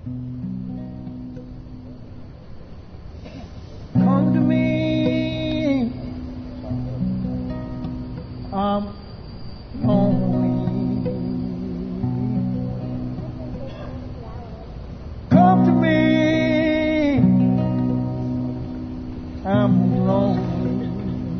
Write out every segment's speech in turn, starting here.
Come to me. I'm lonely. Come to me. I'm lonely.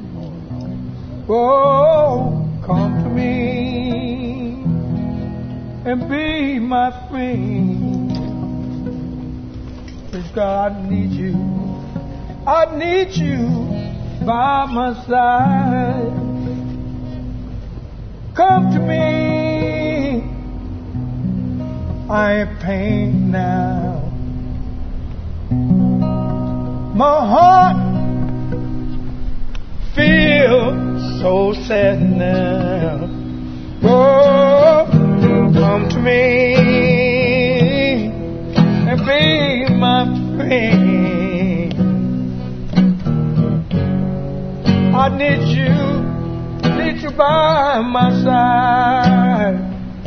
Oh, come to me and be my friend. Because God needs you. I need you by my side. Come to me. I am pain now. My heart feels so sad now. Oh, come to me and be my friend. I need you by my side.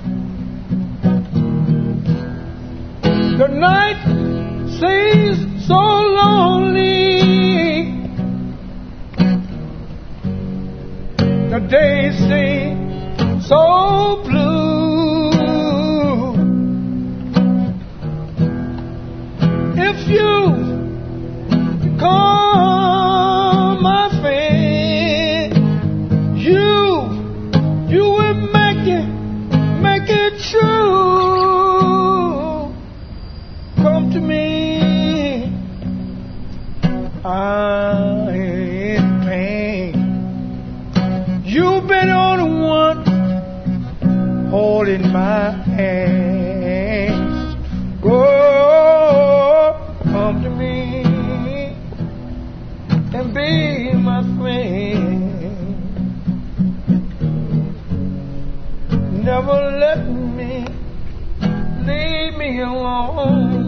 The night seems so lonely. The days seem so blue. If you come, my friend, you will make it true. Come to me. I'm in pain. You've been the only one holding my hands. Oh, come to me and be my friend. Never let me, leave me alone.